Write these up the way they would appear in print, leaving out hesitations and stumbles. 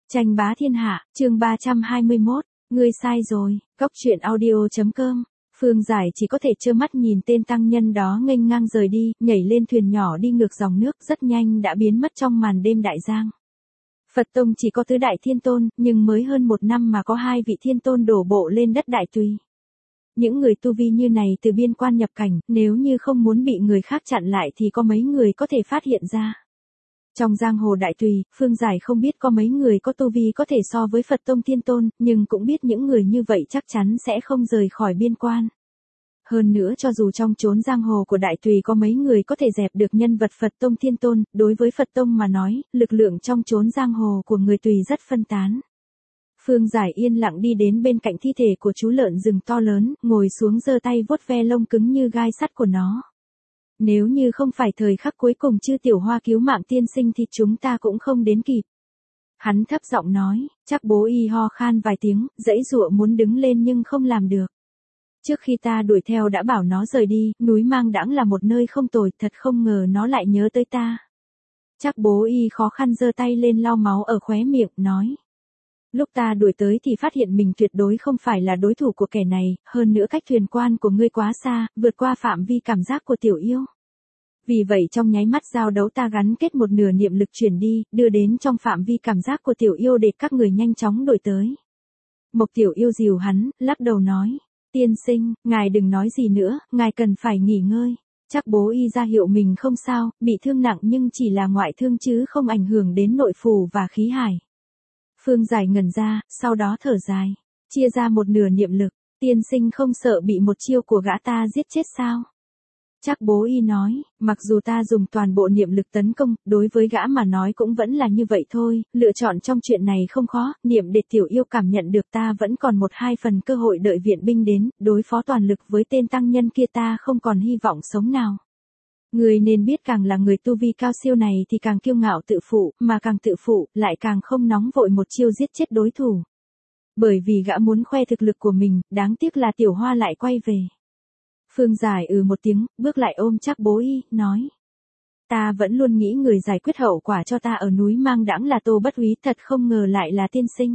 Tranh bá thiên hạ, chương 321, ngươi sai rồi, Cóc truyện audio.com. Phương Giải chỉ có thể trơ mắt nhìn tên tăng nhân đó nghênh ngang rời đi, nhảy lên thuyền nhỏ đi ngược dòng nước, rất nhanh đã biến mất trong màn đêm đại giang. Phật Tông chỉ có tứ đại thiên tôn, nhưng mới hơn một năm mà có hai vị thiên tôn đổ bộ lên đất Đại Tùy. Những người tu vi như này từ biên quan nhập cảnh, nếu như không muốn bị người khác chặn lại thì có mấy người có thể phát hiện ra. Trong giang hồ Đại Tùy, Phương Giải không biết có mấy người có tu vi có thể so với Phật Tông Thiên Tôn, nhưng cũng biết những người như vậy chắc chắn sẽ không rời khỏi biên quan. Hơn nữa cho dù trong chốn giang hồ của Đại Tùy có mấy người có thể dẹp được nhân vật Phật Tông Thiên Tôn, đối với Phật Tông mà nói, lực lượng trong chốn giang hồ của người Tùy rất phân tán. Phương Giải yên lặng đi đến bên cạnh thi thể của chú lợn rừng to lớn, ngồi xuống giơ tay vuốt ve lông cứng như gai sắt của nó. Nếu như không phải thời khắc cuối cùng Chư Tiểu Hoa cứu mạng tiên sinh thì chúng ta cũng không đến kịp. Hắn thấp giọng nói, Trác Bố Y ho khan vài tiếng, giãy giụa muốn đứng lên nhưng không làm được. Trước khi ta đuổi theo đã bảo nó rời đi, núi Mang Đãng là một nơi không tồi, thật không ngờ nó lại nhớ tới ta. Trác Bố Y khó khăn giơ tay lên lau máu ở khóe miệng, nói. Lúc ta đuổi tới thì phát hiện mình tuyệt đối không phải là đối thủ của kẻ này, hơn nữa cách thuyền quan của ngươi quá xa, vượt qua phạm vi cảm giác của tiểu yêu. Vì vậy trong nháy mắt giao đấu ta gắn kết một nửa niệm lực chuyển đi, đưa đến trong phạm vi cảm giác của tiểu yêu để các người nhanh chóng đuổi tới. Mộc tiểu yêu dìu hắn, lắc đầu nói, tiên sinh, ngài đừng nói gì nữa, ngài cần phải nghỉ ngơi. Trác Bố Y ra hiệu mình không sao, bị thương nặng nhưng chỉ là ngoại thương chứ không ảnh hưởng đến nội phủ và khí hải. Phương Giải ngẩn ra, sau đó thở dài, chia ra một nửa niệm lực, tiên sinh không sợ bị một chiêu của gã ta giết chết sao? Trác Bố Y nói, mặc dù ta dùng toàn bộ niệm lực tấn công, đối với gã mà nói cũng vẫn là như vậy thôi, lựa chọn trong chuyện này không khó, niệm để tiểu yêu cảm nhận được ta vẫn còn 1-2 phần cơ hội đợi viện binh đến, đối phó toàn lực với tên tăng nhân kia ta không còn hy vọng sống nào. Người nên biết càng là người tu vi cao siêu này thì càng kiêu ngạo tự phụ, mà càng tự phụ, lại càng không nóng vội một chiêu giết chết đối thủ. Bởi vì gã muốn khoe thực lực của mình, đáng tiếc là Tiểu Hoa lại quay về. Phương Giải một tiếng, bước lại ôm Trác Bố Y, nói. Ta vẫn luôn nghĩ người giải quyết hậu quả cho ta ở núi Mang Đãng là Tô Bất Úy, thật không ngờ lại là tiên sinh.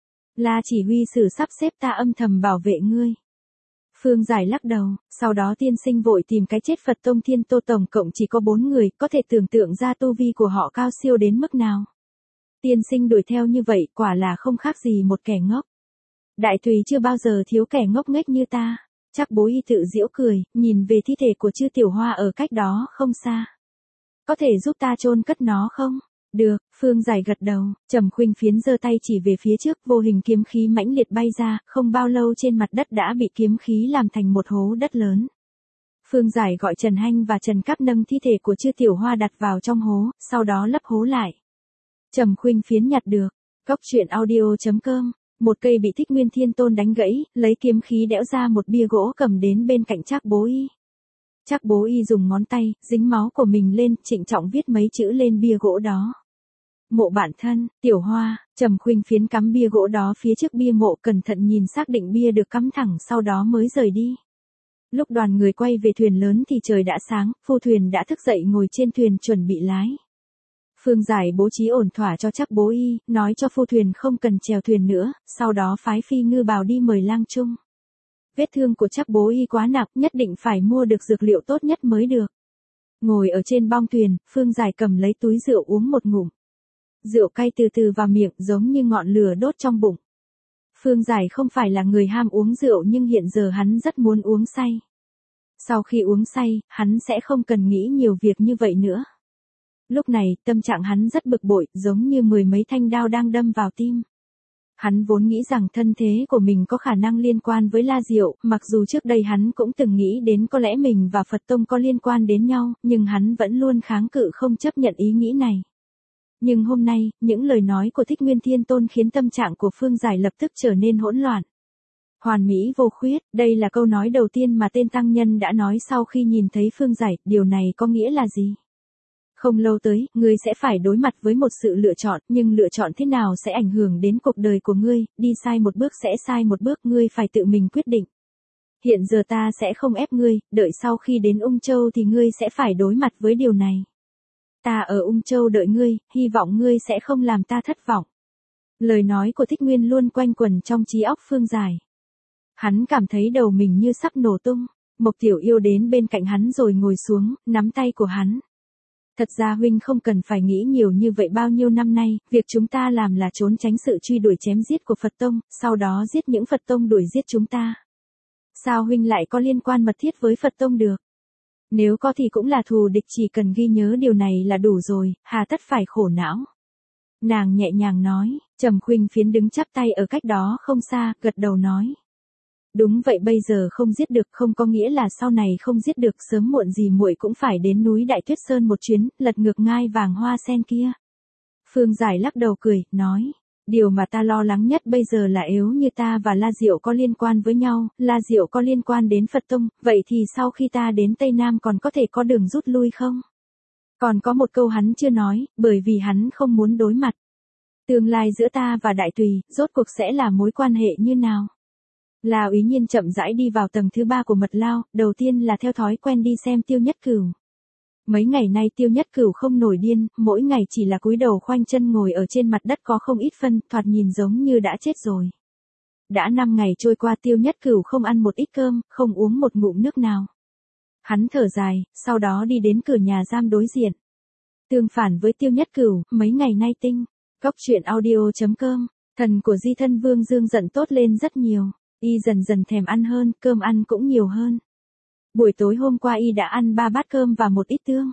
La chỉ huy sử sắp xếp ta âm thầm bảo vệ ngươi. Phương Giải lắc đầu, sau đó tiên sinh vội tìm cái chết Phật Tông Thiên Tô tổng cộng chỉ có 4 người, có thể tưởng tượng ra tu vi của họ cao siêu đến mức nào. Tiên sinh đuổi theo như vậy, quả là không khác gì một kẻ ngốc. Đại Tùy chưa bao giờ thiếu kẻ ngốc nghếch như ta. Trác Bố Y tự giễu cười, nhìn về thi thể của Chư Tiểu Hoa ở cách đó không xa. Có thể giúp ta chôn cất nó không? Được, Phương Giải gật đầu, Trầm Khuynh Phiến giơ tay chỉ về phía trước, vô hình kiếm khí mãnh liệt bay ra, không bao lâu trên mặt đất đã bị kiếm khí làm thành một hố đất lớn. Phương Giải gọi Trần Hanh và Trần Cáp nâng thi thể của Chư Tiểu Hoa đặt vào trong hố, sau đó lấp hố lại. Trầm Khuynh Phiến nhặt được, Cóc truyện audio.com. Một cây bị Thích Nguyên Thiên Tôn đánh gãy, lấy kiếm khí đẽo ra một bia gỗ cầm đến bên cạnh Trác Bố Y. Trác Bố Y dùng ngón tay, dính máu của mình lên, trịnh trọng viết mấy chữ lên bia gỗ đó. Mộ bạn thân, Tiểu Hoa. Trầm Khuynh Phiến cắm bia gỗ đó phía trước bia mộ, cẩn thận nhìn xác định bia được cắm thẳng, sau đó mới rời đi. Lúc đoàn người quay về thuyền lớn thì trời đã sáng, phu thuyền đã thức dậy ngồi trên thuyền chuẩn bị lái. Phương Giải bố trí ổn thỏa cho Trác Bố Y, nói cho phu thuyền không cần chèo thuyền nữa, sau đó phái Phi Ngư Bào đi mời lang trung. Vết thương của Trác Bố Y quá nặng, nhất định phải mua được dược liệu tốt nhất mới được. Ngồi ở trên bong thuyền, Phương Giải cầm lấy túi rượu uống một ngụm. Rượu cay từ từ vào miệng, giống như ngọn lửa đốt trong bụng. Phương Giải không phải là người ham uống rượu nhưng hiện giờ hắn rất muốn uống say. Sau khi uống say, hắn sẽ không cần nghĩ nhiều việc như vậy nữa. Lúc này, tâm trạng hắn rất bực bội, giống như 10 mấy thanh đao đang đâm vào tim. Hắn vốn nghĩ rằng thân thế của mình có khả năng liên quan với La Diệu, mặc dù trước đây hắn cũng từng nghĩ đến có lẽ mình và Phật Tông có liên quan đến nhau, nhưng hắn vẫn luôn kháng cự không chấp nhận ý nghĩ này. Nhưng hôm nay, những lời nói của Thích Nguyên Thiên Tôn khiến tâm trạng của Phương Giải lập tức trở nên hỗn loạn. Hoàn mỹ vô khuyết, đây là câu nói đầu tiên mà tên tăng nhân đã nói sau khi nhìn thấy Phương Giải, điều này có nghĩa là gì? Không lâu tới, ngươi sẽ phải đối mặt với một sự lựa chọn, nhưng lựa chọn thế nào sẽ ảnh hưởng đến cuộc đời của ngươi, đi sai một bước sẽ sai một bước, ngươi phải tự mình quyết định. Hiện giờ ta sẽ không ép ngươi, đợi sau khi đến Ung Châu thì ngươi sẽ phải đối mặt với điều này. Ta ở Ung Châu đợi ngươi, hy vọng ngươi sẽ không làm ta thất vọng. Lời nói của Thích Nguyên luôn quanh quẩn trong trí óc Phương Giải. Hắn cảm thấy đầu mình như sắp nổ tung. Mộc Tiểu Yêu đến bên cạnh hắn rồi ngồi xuống, nắm tay của hắn. Thật ra huynh không cần phải nghĩ nhiều như vậy, bao nhiêu năm nay, việc chúng ta làm là trốn tránh sự truy đuổi chém giết của Phật Tông, sau đó giết những Phật Tông đuổi giết chúng ta. Sao huynh lại có liên quan mật thiết với Phật Tông được? Nếu có thì cũng là thù địch, chỉ cần ghi nhớ điều này là đủ rồi, hà tất phải khổ não. Nàng nhẹ nhàng nói. Trầm Khuynh Phiến đứng chắp tay ở cách đó không xa, gật đầu nói. Đúng vậy, bây giờ không giết được không có nghĩa là sau này không giết được, sớm muộn gì muội cũng phải đến núi Đại Tuyết Sơn một chuyến, lật ngược ngai vàng hoa sen kia. Phương Giải lắc đầu cười, nói. Điều mà ta lo lắng nhất bây giờ là nếu như ta và La Diệu có liên quan với nhau, La Diệu có liên quan đến Phật Tông, vậy thì sau khi ta đến Tây Nam còn có thể có đường rút lui không? Còn có một câu hắn chưa nói, bởi vì hắn không muốn đối mặt. Tương lai giữa ta và Đại Tùy, rốt cuộc sẽ là mối quan hệ như nào? La Úy Nhiên chậm rãi đi vào tầng thứ 3 của mật lao, đầu tiên là theo thói quen đi xem Tiêu Nhất Cửu. Mấy ngày nay Tiêu Nhất Cửu không nổi điên, mỗi ngày chỉ là cúi đầu khoanh chân ngồi ở trên mặt đất có không ít phân, thoạt nhìn giống như đã chết rồi. Đã 5 ngày trôi qua Tiêu Nhất Cửu không ăn một ít cơm, không uống một ngụm nước nào. Hắn thở dài, sau đó đi đến cửa nhà giam đối diện. Tương phản với Tiêu Nhất Cửu, mấy ngày nay Cóc truyện audio.com, thần của Di Thân Vương Dương giận tốt lên rất nhiều. Y dần dần thèm ăn hơn, cơm ăn cũng nhiều hơn. Buổi tối hôm qua Y đã ăn 3 bát cơm và một ít tương.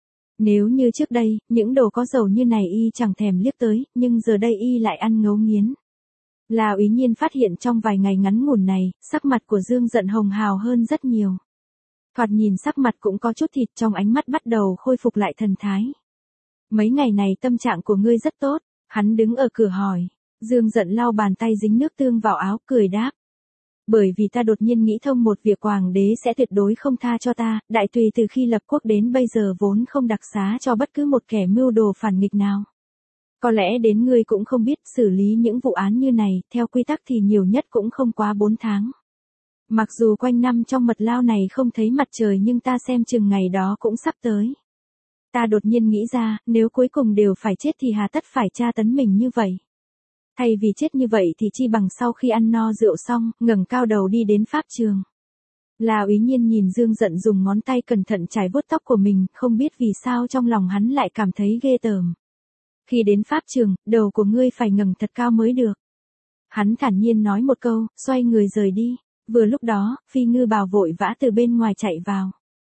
Nếu như trước đây, những đồ có dầu như này Y chẳng thèm liếc tới, nhưng giờ đây Y lại ăn ngấu nghiến. La Úy Nhiên phát hiện trong vài ngày ngắn ngủn này, sắc mặt của Dương giận hồng hào hơn rất nhiều. Thoạt nhìn sắc mặt cũng có chút thịt, trong ánh mắt bắt đầu khôi phục lại thần thái. Mấy ngày này tâm trạng của ngươi rất tốt, hắn đứng ở cửa hỏi. Dương giận lau bàn tay dính nước tương vào áo, cười đáp. Bởi vì ta đột nhiên nghĩ thông một việc, hoàng đế sẽ tuyệt đối không tha cho ta, Đại Tùy từ khi lập quốc đến bây giờ vốn không đặc xá cho bất cứ một kẻ mưu đồ phản nghịch nào. Có lẽ đến ngươi cũng không biết, xử lý những vụ án như này, theo quy tắc thì nhiều nhất cũng không quá 4 tháng. Mặc dù quanh năm trong mật lao này không thấy mặt trời nhưng ta xem chừng ngày đó cũng sắp tới. Ta đột nhiên nghĩ ra, nếu cuối cùng đều phải chết thì hà tất phải tra tấn mình như vậy. Thay vì chết như vậy thì chi bằng sau khi ăn no rượu xong, ngẩng cao đầu đi đến pháp trường. La Úy Nhiên nhìn Dương giận dùng ngón tay cẩn thận chải vuốt tóc của mình, không biết vì sao trong lòng hắn lại cảm thấy ghê tởm. Khi đến pháp trường, đầu của ngươi phải ngẩng thật cao mới được. Hắn thản nhiên nói một câu, xoay người rời đi. Vừa lúc đó, Phi Ngư Bào vội vã từ bên ngoài chạy vào.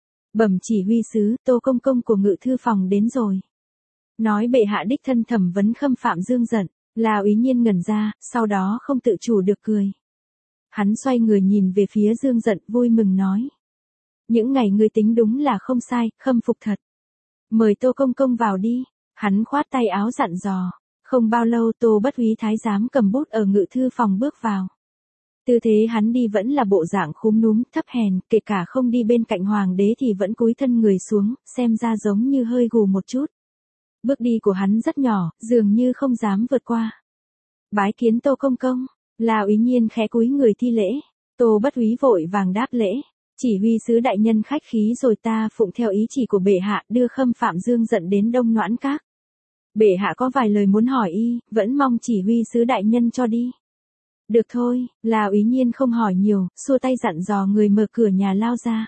Bẩm chỉ huy sứ, Tô công công của ngự thư phòng đến rồi. Nói bệ hạ đích thân thẩm vấn khâm phạm Dương giận. La Úy Nhiên ngẩn ra, sau đó không tự chủ được cười. Hắn xoay người nhìn về phía Dương giận, vui mừng nói. Những ngày ngươi tính đúng là không sai, khâm phục thật. Mời Tô công công vào đi. Hắn khoát tay áo dặn dò. Không bao lâu Tô Bất Úy thái giám cầm bút ở ngự thư phòng bước vào. Tư thế hắn đi vẫn là bộ dạng khúm núm, thấp hèn, kể cả không đi bên cạnh hoàng đế thì vẫn cúi thân người xuống, xem ra giống như hơi gù một chút. Bước đi của hắn rất nhỏ, dường như không dám vượt qua. Bái kiến Tô công công. La Úy Nhiên khẽ cúi người thi lễ. Tô Bất Úy vội vàng đáp lễ. Chỉ huy sứ đại nhân khách khí rồi, ta phụng theo ý chỉ của bệ hạ đưa khâm phạm Dương giận đến Đông Noãn Các. Bệ hạ có vài lời muốn hỏi y, vẫn mong chỉ huy sứ đại nhân cho đi. Được thôi, La Úy Nhiên không hỏi nhiều, xua tay dặn dò người mở cửa nhà lao ra.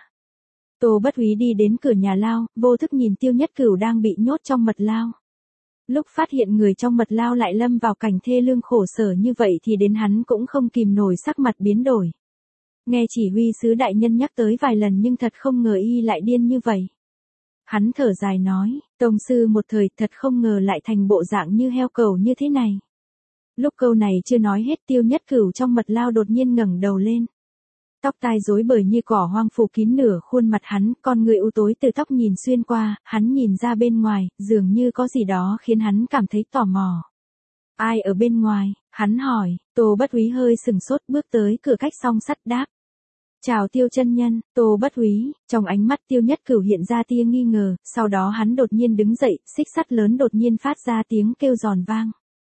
Tô Bất Úy đi đến cửa nhà lao, vô thức nhìn Tiêu Nhất Cửu đang bị nhốt trong mật lao. Lúc phát hiện người trong mật lao lại lâm vào cảnh thê lương khổ sở như vậy thì đến hắn cũng không kìm nổi, sắc mặt biến đổi. Nghe chỉ huy sứ đại nhân nhắc tới vài lần nhưng thật không ngờ y lại điên như vậy. Hắn thở dài nói, tông sư một thời thật không ngờ lại thành bộ dạng như heo cẩu như thế này. Lúc câu này chưa nói hết, Tiêu Nhất Cửu trong mật lao đột nhiên ngẩng đầu lên. Tóc tai rối bời như cỏ hoang phủ kín nửa khuôn mặt hắn, con người u tối từ tóc nhìn xuyên qua, hắn nhìn ra bên ngoài, dường như có gì đó khiến hắn cảm thấy tò mò. Ai ở bên ngoài? Hắn hỏi. Tô Bất Úy hơi sừng sốt, bước tới cửa cách song sắt đáp. Chào Tiêu chân nhân. Tô Bất Úy. Trong ánh mắt Tiêu Nhất Cửu hiện ra tia nghi ngờ, sau đó hắn đột nhiên đứng dậy, xích sắt lớn đột nhiên phát ra tiếng kêu giòn vang.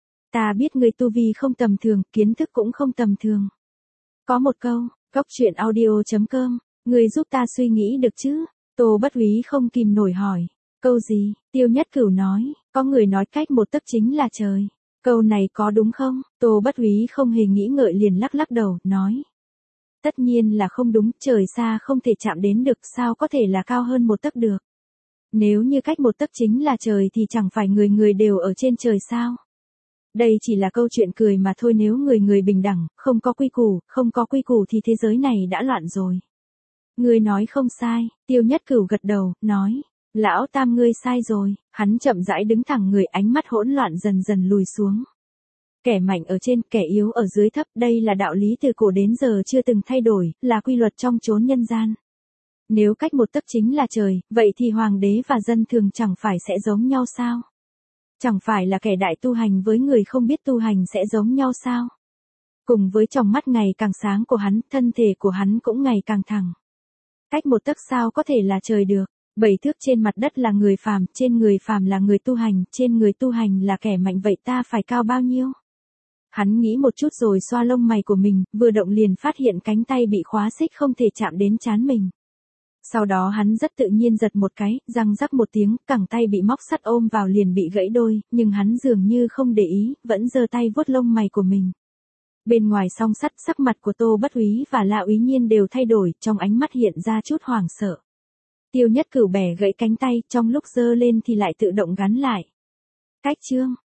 Ta biết người tu vi không tầm thường, kiến thức cũng không tầm thường. Có một câu, Cóc truyện audio.com, người giúp ta suy nghĩ được chứ? Tô Bất Úy không kìm nổi hỏi. Câu gì? Tiêu Nhất Cửu nói, có người nói cách một tấc chính là trời. Câu này có đúng không? Tô Bất Úy không hề nghĩ ngợi liền lắc lắc đầu, nói. Tất nhiên là không đúng, trời xa không thể chạm đến được, sao có thể là cao hơn một tấc được. Nếu như cách một tấc chính là trời thì chẳng phải người người đều ở trên trời sao? Đây chỉ là câu chuyện cười mà thôi, nếu người người bình đẳng, không có quy củ thì thế giới này đã loạn rồi. Ngươi nói không sai, Tiêu Nhất Cửu gật đầu, nói. Lão Tam ngươi sai rồi, hắn chậm rãi đứng thẳng người, ánh mắt hỗn loạn dần dần lùi xuống. Kẻ mạnh ở trên, kẻ yếu ở dưới thấp, đây là đạo lý từ cổ đến giờ chưa từng thay đổi, là quy luật trong chốn nhân gian. Nếu cách một tấc chính là trời, vậy thì hoàng đế và dân thường chẳng phải sẽ giống nhau sao? Chẳng phải là kẻ đại tu hành với người không biết tu hành sẽ giống nhau sao? Cùng với tròng mắt ngày càng sáng của hắn, thân thể của hắn cũng ngày càng thẳng. Cách một tấc sao có thể là trời được? 7 thước trên mặt đất là người phàm, trên người phàm là người tu hành, trên người tu hành là kẻ mạnh, vậy ta phải cao bao nhiêu? Hắn nghĩ một chút rồi xoa lông mày của mình, vừa động liền phát hiện cánh tay bị khóa xích không thể chạm đến trán mình. Sau đó hắn rất tự nhiên giật một cái, răng rắc một tiếng, cẳng tay bị móc sắt ôm vào liền bị gãy đôi, nhưng hắn dường như không để ý, vẫn giơ tay vuốt lông mày của mình. Bên ngoài song sắt, sắc mặt của Tô Bất Úy và La Úy Nhiên đều thay đổi, trong ánh mắt hiện ra chút hoảng sợ. Tiêu Nhất Cửu bẻ gãy cánh tay, trong lúc giơ lên thì lại tự động gắn lại. Cách chương